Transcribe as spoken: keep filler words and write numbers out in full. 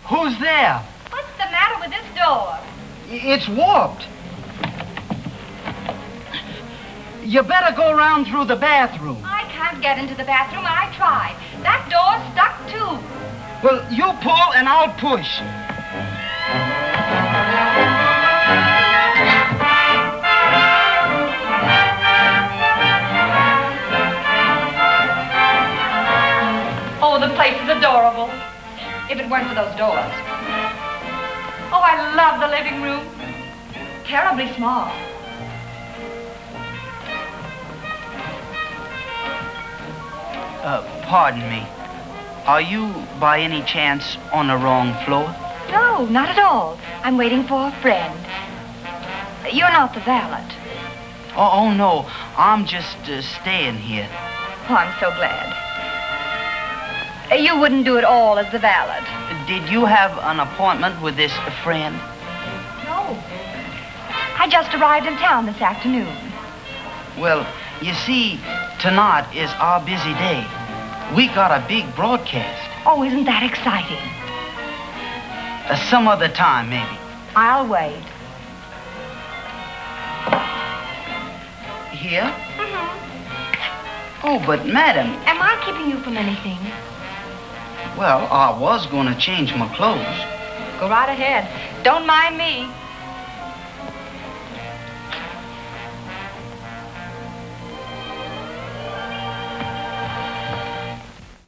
Who's there? What's the matter with this door? It's warped. You better go around through the bathroom. I can't get into the bathroom. I tried. That door's stuck, too. Well, you pull and I'll push. Oh, the place is adorable. If it weren't for those doors. Oh, I love the living room. Terribly small. Uh, pardon me. Are you, by any chance, on the wrong floor? No, not at all. I'm waiting for a friend. You're not the valet. Oh, oh no. I'm just uh, staying here. Oh, I'm so glad. You wouldn't do it all as the valet. Did you have an appointment with this friend? No. I just arrived in town this afternoon. Well, you see, tonight is our busy day. We got a big broadcast. Oh, isn't that exciting? Uh, some other time, maybe. I'll wait. Here? Mm-hmm. Oh, but madam... Am I keeping you from anything? Well, I was going to change my clothes. Go right ahead. Don't mind me.